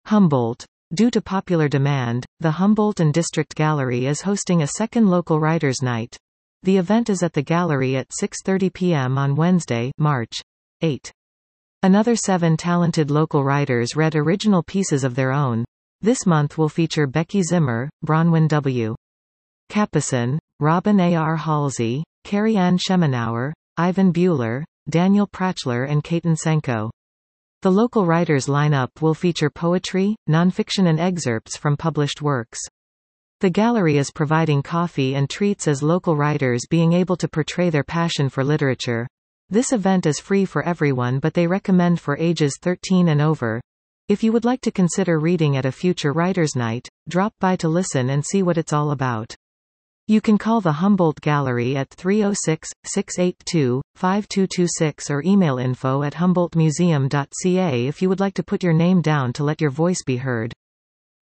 Humboldt. Due to popular demand, the Humboldt and District Gallery is hosting a second local writers' night. The event is at the gallery at 6:30 p.m. on Wednesday, March 8. Another 7 talented local writers read original pieces of their own. This month will feature Becky Zimmer, Bronwyn W. Capison, Robin A. R. Halsey, Carrie Ann Schemenauer, Ivan Buehler, Daniel Pratchler and Caton Senko. The local writers lineup will feature poetry, nonfiction and excerpts from published works. The gallery is providing coffee and treats as local writers being able to portray their passion for literature. This event is free for everyone, but they recommend for ages 13 and over. If you would like to consider reading at a future Writers' Night, drop by to listen and see what it's all about. You can call the Humboldt Gallery at 306-682-5226 or email info@humboldtmuseum.ca if you would like to put your name down to let your voice be heard.